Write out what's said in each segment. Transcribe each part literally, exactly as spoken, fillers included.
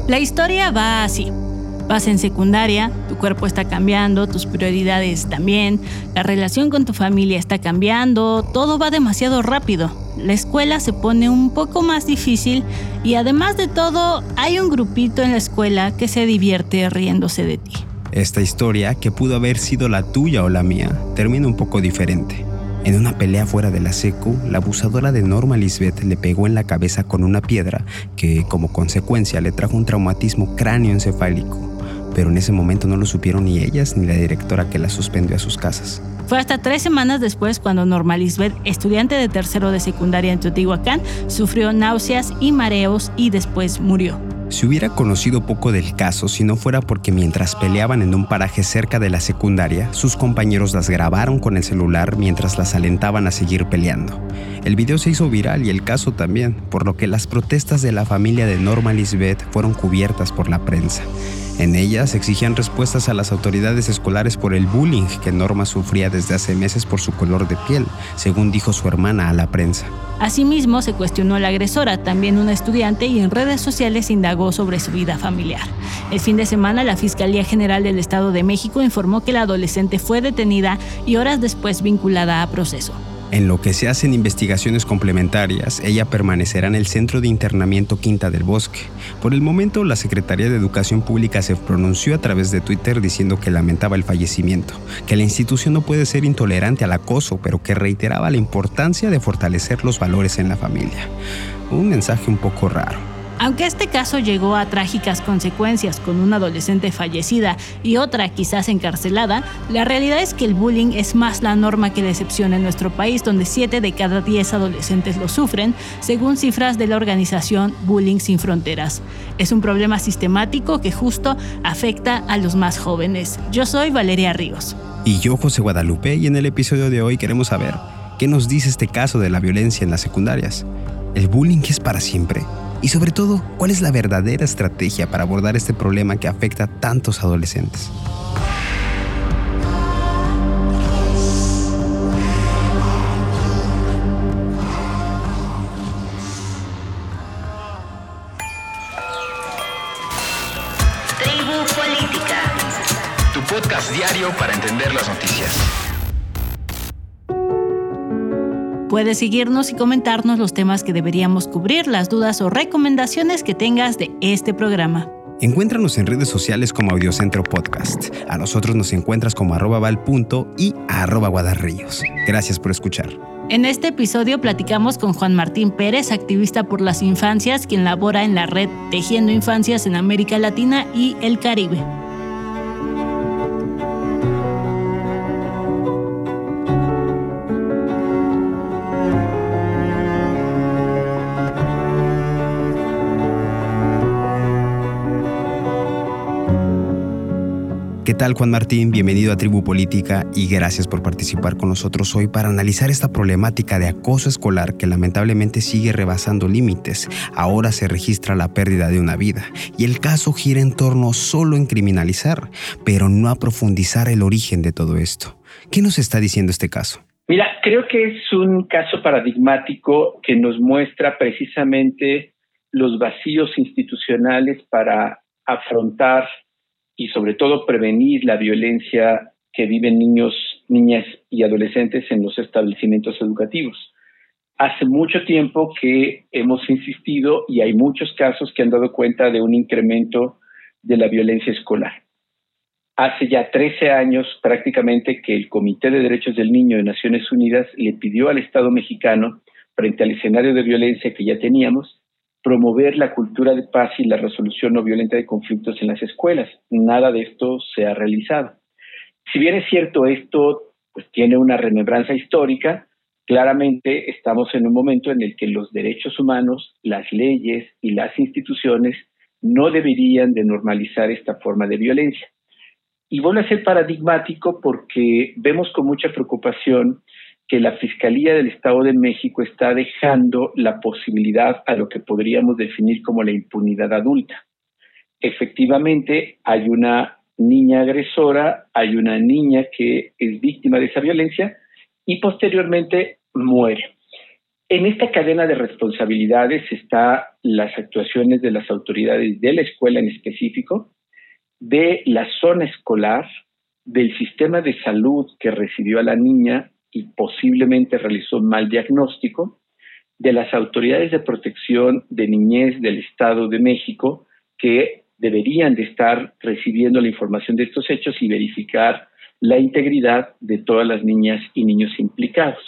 La historia va así. Vas en secundaria, tu cuerpo está cambiando, tus prioridades también, la relación con tu familia está cambiando, todo va demasiado rápido. La escuela se pone un poco más difícil y además de todo, hay un grupito en la escuela que se divierte riéndose de ti. Esta historia, que pudo haber sido la tuya o la mía, termina un poco diferente. En una pelea fuera de la secu, la abusadora de Norma Lisbeth le pegó en la cabeza con una piedra que, como consecuencia, le trajo un traumatismo cráneoencefálico. Pero en ese momento no lo supieron ni ellas ni la directora que la suspendió a sus casas. Fue hasta tres semanas después cuando Norma Lisbeth, estudiante de tercero de secundaria en Teotihuacán, sufrió náuseas y mareos y después murió. Se hubiera conocido poco del caso si no fuera porque mientras peleaban en un paraje cerca de la secundaria, sus compañeros las grabaron con el celular mientras las alentaban a seguir peleando. El video se hizo viral y el caso también, por lo que las protestas de la familia de Norma Lisbeth fueron cubiertas por la prensa. En ellas exigían respuestas a las autoridades escolares por el bullying que Norma sufría desde hace meses por su color de piel, según dijo su hermana a la prensa. Asimismo, se cuestionó a la agresora, también una estudiante, y en redes sociales indagó sobre su vida familiar. El fin de semana, la Fiscalía General del Estado de México informó que la adolescente fue detenida y horas después vinculada a proceso. En lo que se hacen investigaciones complementarias, ella permanecerá en el Centro de Internamiento Quinta del Bosque. Por el momento, la Secretaría de Educación Pública se pronunció a través de Twitter diciendo que lamentaba el fallecimiento, que la institución no puede ser intolerante al acoso, pero que reiteraba la importancia de fortalecer los valores en la familia. Un mensaje un poco raro. Aunque este caso llegó a trágicas consecuencias con una adolescente fallecida y otra quizás encarcelada, la realidad es que el bullying es más la norma que la excepción en nuestro país, donde siete de cada diez adolescentes lo sufren, según cifras de la organización Bullying Sin Fronteras. Es un problema sistemático que justo afecta a los más jóvenes. Yo soy Valeria Ríos. Y yo, José Guadalupe, y en el episodio de hoy queremos saber qué nos dice este caso de la violencia en las secundarias. ¿El bullying es para siempre? Y sobre todo, ¿cuál es la verdadera estrategia para abordar este problema que afecta a tantos adolescentes? Tribu Política, tu podcast diario para entender las noticias. Puedes seguirnos y comentarnos los temas que deberíamos cubrir, las dudas o recomendaciones que tengas de este programa. Encuéntranos en redes sociales como Audiocentro Podcast. A nosotros nos encuentras como arroba val punto y arroba guadarrillos. Gracias por escuchar. En este episodio platicamos con Juan Martín Pérez, activista por las infancias, quien labora en la red Tejiendo Infancias en América Latina y el Caribe. ¿Qué tal, Juan Martín? Bienvenido a Tribu Política y gracias por participar con nosotros hoy para analizar esta problemática de acoso escolar que lamentablemente sigue rebasando límites. Ahora se registra la pérdida de una vida y el caso gira en torno solo en criminalizar, pero no a profundizar el origen de todo esto. ¿Qué nos está diciendo este caso? Mira, creo que es un caso paradigmático que nos muestra precisamente los vacíos institucionales para afrontar y sobre todo prevenir la violencia que viven niños, niñas y adolescentes en los establecimientos educativos. Hace mucho tiempo que hemos insistido y hay muchos casos que han dado cuenta de un incremento de la violencia escolar. Hace ya trece años prácticamente que el Comité de Derechos del Niño de Naciones Unidas le pidió al Estado mexicano, frente al escenario de violencia que ya teníamos, promover la cultura de paz y la resolución no violenta de conflictos en las escuelas. Nada de esto se ha realizado. Si bien es cierto, esto pues, tiene una remembranza histórica, claramente estamos en un momento en el que los derechos humanos, las leyes y las instituciones no deberían de normalizar esta forma de violencia. Y vuelve a ser paradigmático porque vemos con mucha preocupación que la Fiscalía del Estado de México está dejando la posibilidad a lo que podríamos definir como la impunidad adulta. Efectivamente, hay una niña agresora, hay una niña que es víctima de esa violencia y posteriormente muere. En esta cadena de responsabilidades están las actuaciones de las autoridades de la escuela en específico, de la zona escolar, del sistema de salud que recibió a la niña y posiblemente realizó un mal diagnóstico, de las autoridades de protección de niñez del Estado de México, que deberían de estar recibiendo la información de estos hechos y verificar la integridad de todas las niñas y niños implicados.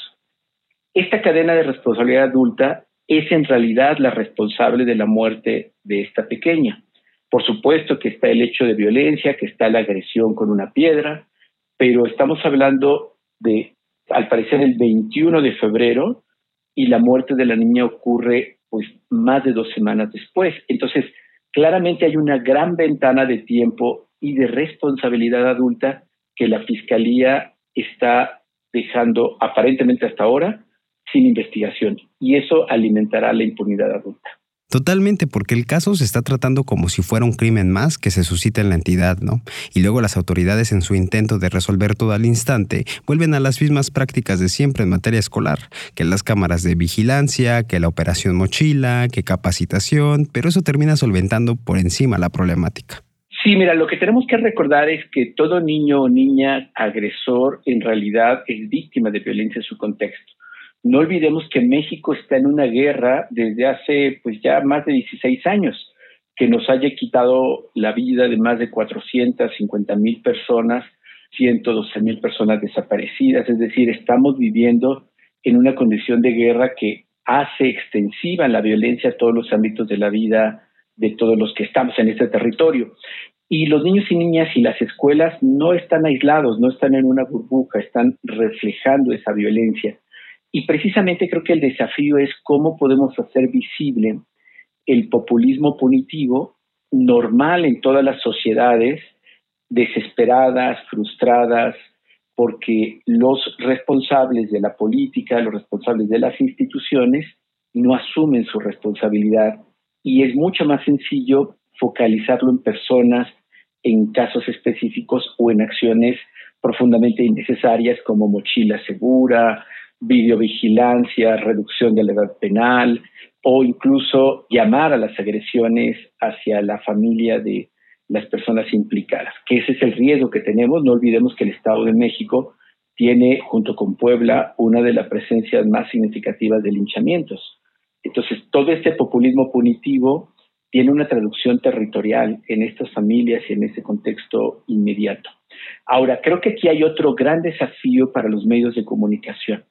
Esta cadena de responsabilidad adulta es en realidad la responsable de la muerte de esta pequeña. Por supuesto que está el hecho de violencia, que está la agresión con una piedra, pero estamos hablando de, al parecer, el veintiuno de febrero y la muerte de la niña ocurre pues más de dos semanas después. Entonces, claramente hay una gran ventana de tiempo y de responsabilidad adulta que la Fiscalía está dejando aparentemente hasta ahora sin investigación, y eso alimentará la impunidad adulta. Totalmente, porque el caso se está tratando como si fuera un crimen más que se suscita en la entidad, ¿no? Y luego las autoridades, en su intento de resolver todo al instante, vuelven a las mismas prácticas de siempre en materia escolar, que las cámaras de vigilancia, que la operación mochila, que capacitación, pero eso termina solventando por encima la problemática. Sí, mira, lo que tenemos que recordar es que todo niño o niña agresor en realidad es víctima de violencia en su contexto. No olvidemos que México está en una guerra desde hace pues ya más de dieciséis años, que nos haya quitado la vida de más de cuatrocientas cincuenta mil personas, ciento doce mil personas desaparecidas. Es decir, estamos viviendo en una condición de guerra que hace extensiva la violencia a todos los ámbitos de la vida de todos los que estamos en este territorio. Y los niños y niñas y las escuelas no están aislados, no están en una burbuja, están reflejando esa violencia. Y precisamente creo que el desafío es cómo podemos hacer visible el populismo punitivo normal en todas las sociedades, desesperadas, frustradas, porque los responsables de la política, los responsables de las instituciones, no asumen su responsabilidad. Y es mucho más sencillo focalizarlo en personas, en casos específicos o en acciones profundamente innecesarias como mochila segura, videovigilancia, reducción de la edad penal o incluso llamar a las agresiones hacia la familia de las personas implicadas, que ese es el riesgo que tenemos. No olvidemos que el Estado de México tiene, junto con Puebla, una de las presencias más significativas de linchamientos. Entonces, todo este populismo punitivo tiene una traducción territorial en estas familias y en ese contexto inmediato. Ahora, creo que aquí hay otro gran desafío para los medios de comunicación,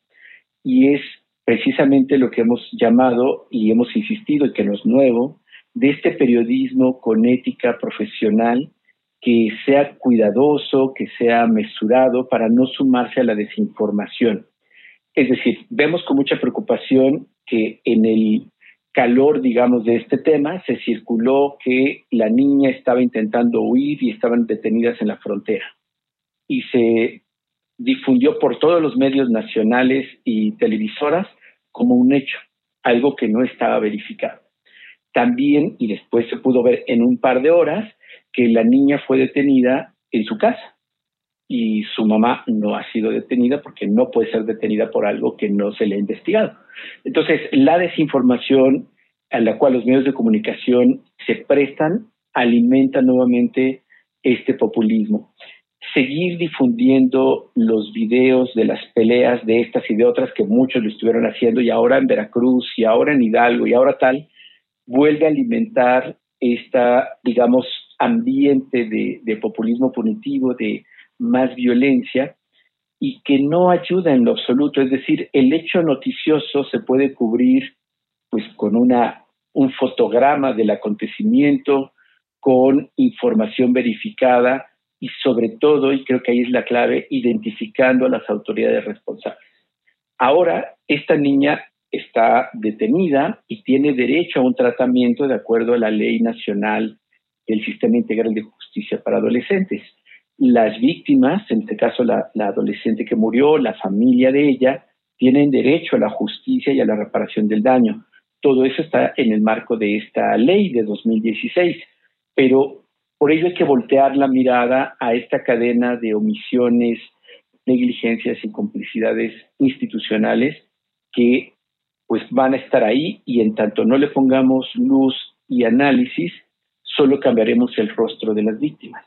y es precisamente lo que hemos llamado y hemos insistido y que no es nuevo, de este periodismo con ética profesional que sea cuidadoso, que sea mesurado para no sumarse a la desinformación. Es decir, vemos con mucha preocupación que en el calor, digamos, de este tema se circuló que la niña estaba intentando huir y estaban detenidas en la frontera. Y se difundió por todos los medios nacionales y televisoras como un hecho, algo que no estaba verificado. También, y después se pudo ver en un par de horas, que la niña fue detenida en su casa y su mamá no ha sido detenida porque no puede ser detenida por algo que no se le ha investigado. Entonces, la desinformación a la cual los medios de comunicación se prestan alimenta nuevamente este populismo. Seguir difundiendo los videos de las peleas de estas y de otras, que muchos lo estuvieron haciendo, y ahora en Veracruz, y ahora en Hidalgo, y ahora tal, vuelve a alimentar esta, digamos, ambiente de, de populismo punitivo, de más violencia, y que no ayuda en lo absoluto. Es decir, el hecho noticioso se puede cubrir pues con una, un fotograma del acontecimiento, con información verificada, y sobre todo, y creo que ahí es la clave, identificando a las autoridades responsables. Ahora, esta niña está detenida y tiene derecho a un tratamiento de acuerdo a la Ley Nacional del Sistema Integral de Justicia para Adolescentes. Las víctimas, en este caso la, la adolescente que murió, la familia de ella, tienen derecho a la justicia y a la reparación del daño. Todo eso está en el marco de esta ley de dos mil dieciséis, pero por ello hay que voltear la mirada a esta cadena de omisiones, negligencias y complicidades institucionales que pues van a estar ahí y en tanto no le pongamos luz y análisis, solo cambiaremos el rostro de las víctimas.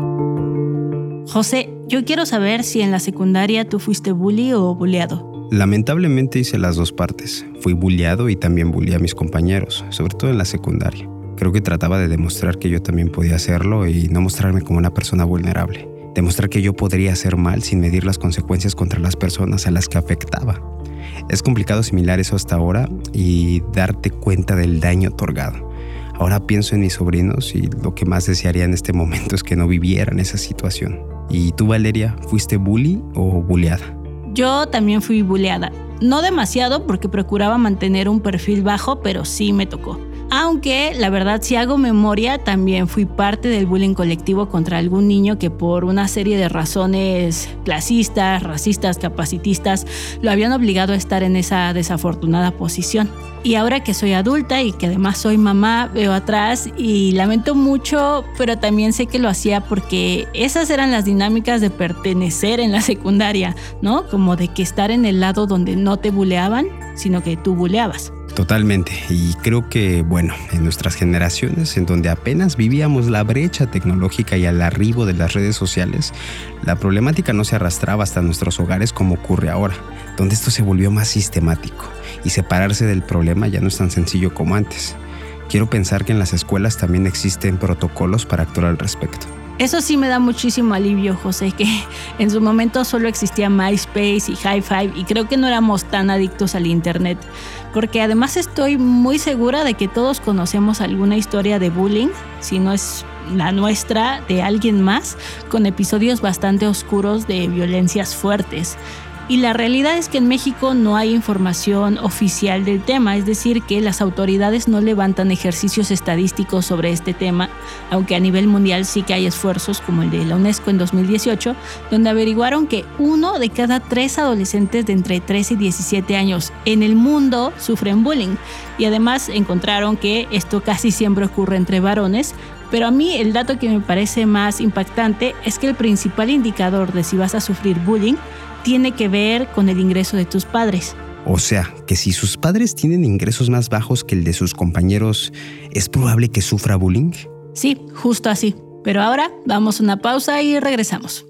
José, yo quiero saber si en la secundaria tú fuiste bully o bulleado. Lamentablemente hice las dos partes. Fui bulleado y también bulleé a mis compañeros, sobre todo en la secundaria. Creo que trataba de demostrar que yo también podía hacerlo y no mostrarme como una persona vulnerable. Demostrar que yo podría hacer mal sin medir las consecuencias contra las personas a las que afectaba. Es complicado asimilar eso hasta ahora y darte cuenta del daño otorgado. Ahora pienso en mis sobrinos y lo que más desearía en este momento es que no vivieran esa situación. ¿Y tú, Valeria, fuiste bully o bulleada? Yo también fui bulleada. No demasiado porque procuraba mantener un perfil bajo, pero sí me tocó. Aunque, la verdad, si hago memoria, también fui parte del bullying colectivo contra algún niño que por una serie de razones clasistas, racistas, capacitistas, lo habían obligado a estar en esa desafortunada posición. Y ahora que soy adulta y que además soy mamá, veo atrás y lamento mucho, pero también sé que lo hacía porque esas eran las dinámicas de pertenecer en la secundaria, ¿no? Como de que estar en el lado donde no te buleaban, sino que tú buleabas. Totalmente, y creo que, bueno, en nuestras generaciones, en donde apenas vivíamos la brecha tecnológica y el arribo de las redes sociales, la problemática no se arrastraba hasta nuestros hogares como ocurre ahora, donde esto se volvió más sistemático, y separarse del problema ya no es tan sencillo como antes. Quiero pensar que en las escuelas también existen protocolos para actuar al respecto. Eso sí me da muchísimo alivio, José, que en su momento solo existía MySpace y High Five y creo que no éramos tan adictos al internet, porque además estoy muy segura de que todos conocemos alguna historia de bullying, si no es la nuestra, de alguien más, con episodios bastante oscuros de violencias fuertes. Y la realidad es que en México no hay información oficial del tema, es decir, que las autoridades no levantan ejercicios estadísticos sobre este tema, aunque a nivel mundial sí que hay esfuerzos como el de la UNESCO en dos mil dieciocho, donde averiguaron que uno de cada tres adolescentes de entre trece y diecisiete años en el mundo sufren bullying. Y además encontraron que esto casi siempre ocurre entre varones, pero a mí el dato que me parece más impactante es que el principal indicador de si vas a sufrir bullying tiene que ver con el ingreso de tus padres. O sea, que si sus padres tienen ingresos más bajos que el de sus compañeros, ¿es probable que sufra bullying? Sí, justo así. Pero ahora damos una pausa y regresamos.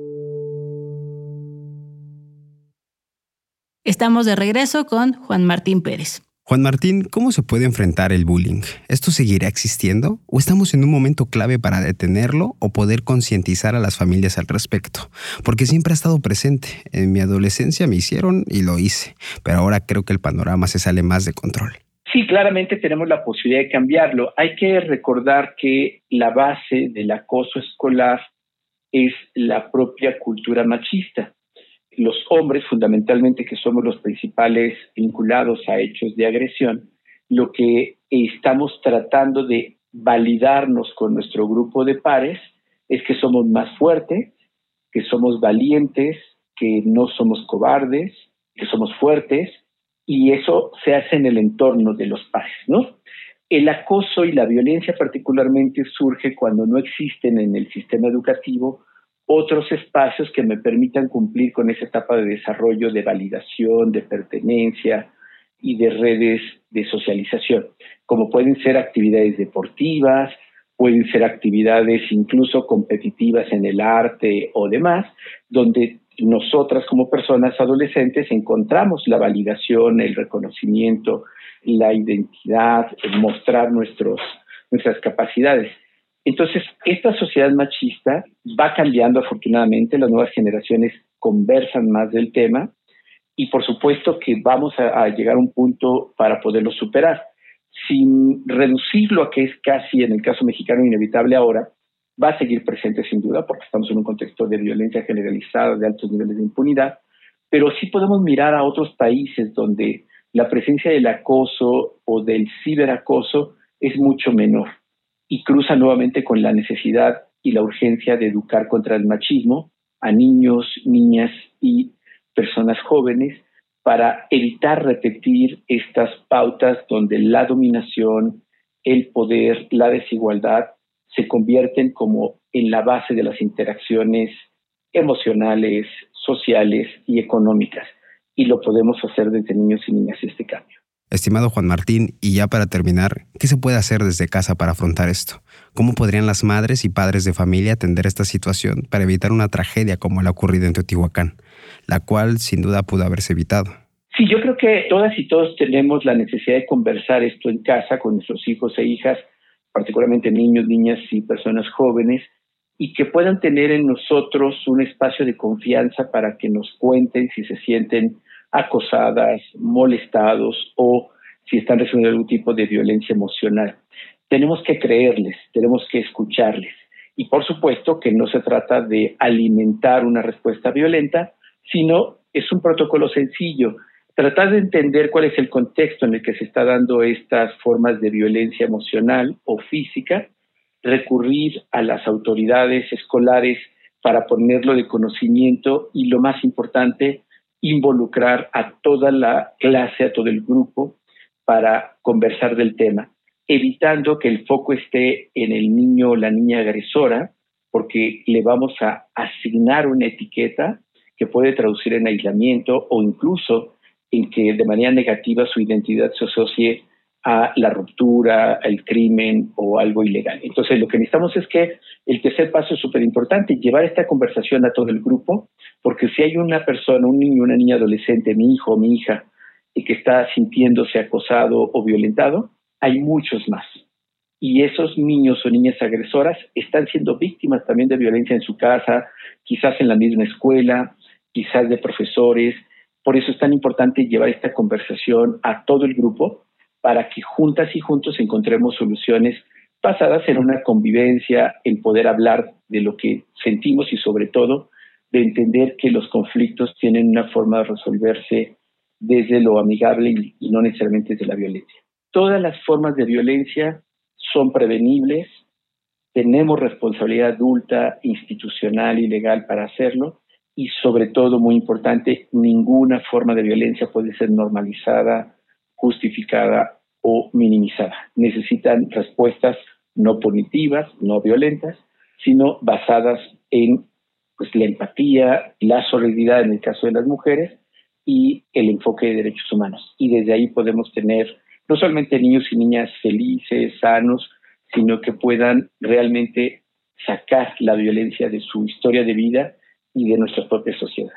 Estamos de regreso con Juan Martín Pérez. Juan Martín, ¿cómo se puede enfrentar el bullying? ¿Esto seguirá existiendo? ¿O estamos en un momento clave para detenerlo o poder concientizar a las familias al respecto? Porque siempre ha estado presente. En mi adolescencia me hicieron y lo hice, pero ahora creo que el panorama se sale más de control. Sí, claramente tenemos la posibilidad de cambiarlo. Hay que recordar que la base del acoso escolar es la propia cultura machista. Los hombres, fundamentalmente, que somos los principales vinculados a hechos de agresión, lo que estamos tratando de validarnos con nuestro grupo de pares es que somos más fuertes, que somos valientes, que no somos cobardes, que somos fuertes, y eso se hace en el entorno de los pares, ¿no? El acoso y la violencia particularmente surge cuando no existen en el sistema educativo otros espacios que me permitan cumplir con esa etapa de desarrollo, de validación, de pertenencia y de redes de socialización, como pueden ser actividades deportivas, pueden ser actividades incluso competitivas en el arte o demás, donde nosotras como personas adolescentes encontramos la validación, el reconocimiento, la identidad, el mostrar nuestros, nuestras capacidades. Entonces, esta sociedad machista va cambiando afortunadamente, las nuevas generaciones conversan más del tema y por supuesto que vamos a, a llegar a un punto para poderlo superar. Sin reducirlo a que es casi, en el caso mexicano, inevitable ahora, va a seguir presente sin duda porque estamos en un contexto de violencia generalizada, de altos niveles de impunidad, pero sí podemos mirar a otros países donde la presencia del acoso o del ciberacoso es mucho menor y cruza nuevamente con la necesidad y la urgencia de educar contra el machismo a niños, niñas y personas jóvenes para evitar repetir estas pautas donde la dominación, el poder, la desigualdad se convierten como en la base de las interacciones emocionales, sociales y económicas. Y lo podemos hacer desde niños y niñas este cambio. Estimado Juan Martín, y ya para terminar, ¿qué se puede hacer desde casa para afrontar esto? ¿Cómo podrían las madres y padres de familia atender esta situación para evitar una tragedia como la ocurrida en Teotihuacán, la cual sin duda pudo haberse evitado? Sí, yo creo que todas y todos tenemos la necesidad de conversar esto en casa con nuestros hijos e hijas, particularmente niños, niñas y personas jóvenes, y que puedan tener en nosotros un espacio de confianza para que nos cuenten si se sienten acosadas, molestados o si están recibiendo algún tipo de violencia emocional. Tenemos que creerles, tenemos que escucharles. Y por supuesto que no se trata de alimentar una respuesta violenta, sino es un protocolo sencillo. Tratar de entender cuál es el contexto en el que se está dando estas formas de violencia emocional o física, recurrir a las autoridades escolares para ponerlo de conocimiento y, lo más importante, involucrar a toda la clase, a todo el grupo, para conversar del tema, evitando que el foco esté en el niño o la niña agresora, porque le vamos a asignar una etiqueta que puede traducir en aislamiento o incluso en que de manera negativa su identidad se asocie a la ruptura, al crimen o algo ilegal. Entonces, lo que necesitamos es que el tercer paso es súper importante, llevar esta conversación a todo el grupo, porque si hay una persona, un niño, una niña adolescente, mi hijo o mi hija, y que está sintiéndose acosado o violentado, hay muchos más. Y esos niños o niñas agresoras están siendo víctimas también de violencia en su casa, quizás en la misma escuela, quizás de profesores. Por eso es tan importante llevar esta conversación a todo el grupo, para que juntas y juntos encontremos soluciones basadas en una convivencia, en poder hablar de lo que sentimos y sobre todo de entender que los conflictos tienen una forma de resolverse desde lo amigable y no necesariamente desde la violencia. Todas las formas de violencia son prevenibles, tenemos responsabilidad adulta, institucional y legal para hacerlo y sobre todo, muy importante, ninguna forma de violencia puede ser normalizada, justificada o minimizada. Necesitan respuestas no punitivas, no violentas, sino basadas en pues, la empatía, la solidaridad en el caso de las mujeres y el enfoque de derechos humanos. Y desde ahí podemos tener no solamente niños y niñas felices, sanos, sino que puedan realmente sacar la violencia de su historia de vida y de nuestra propia sociedad.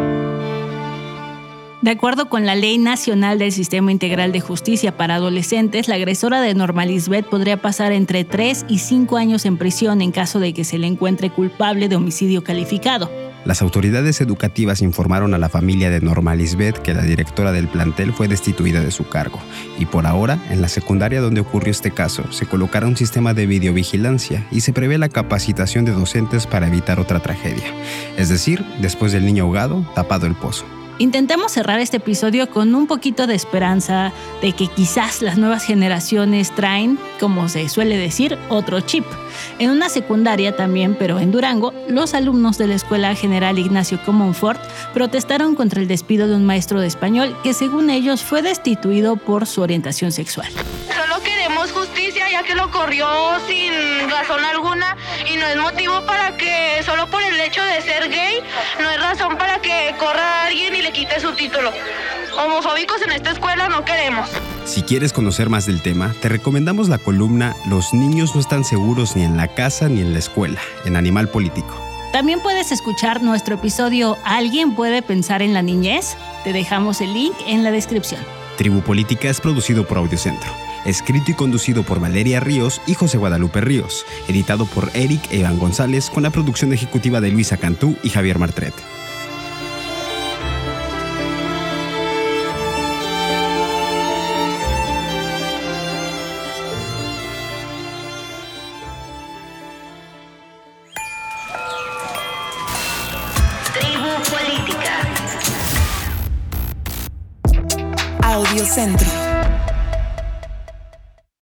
De acuerdo con la Ley Nacional del Sistema Integral de Justicia para Adolescentes, la agresora de Norma Lisbeth podría pasar entre tres y cinco años en prisión en caso de que se le encuentre culpable de homicidio calificado. Las autoridades educativas informaron a la familia de Norma Lisbeth que la directora del plantel fue destituida de su cargo y por ahora, en la secundaria donde ocurrió este caso, se colocará un sistema de videovigilancia y se prevé la capacitación de docentes para evitar otra tragedia. Es decir, después del niño ahogado, tapado el pozo. Intentamos cerrar este episodio con un poquito de esperanza de que quizás las nuevas generaciones traen, como se suele decir, otro chip. En una secundaria también, pero en Durango, los alumnos de la Escuela General Ignacio Comonfort protestaron contra el despido de un maestro de español que, según ellos, fue destituido por su orientación sexual. Solo queremos justicia, ya que lo corrió sin razón alguna y no es motivo para que, solo por el hecho de ser gay, no es razón para que corra a alguien y le quite su título. Homofóbicos en esta escuela no queremos. Si quieres conocer más del tema, te recomendamos la columna Los niños no están seguros ni en la casa ni en la escuela, en Animal Político. También puedes escuchar nuestro episodio ¿Alguien puede pensar en la niñez? Te dejamos el link en la descripción. Tribu Política es producido por Audiocentro. Escrito y conducido por Valeria Ríos y José Guadalupe Ríos. Editado por Eric e Iván González con la producción ejecutiva de Luisa Cantú y Javier Martret. Tribu Política. Audiocentro.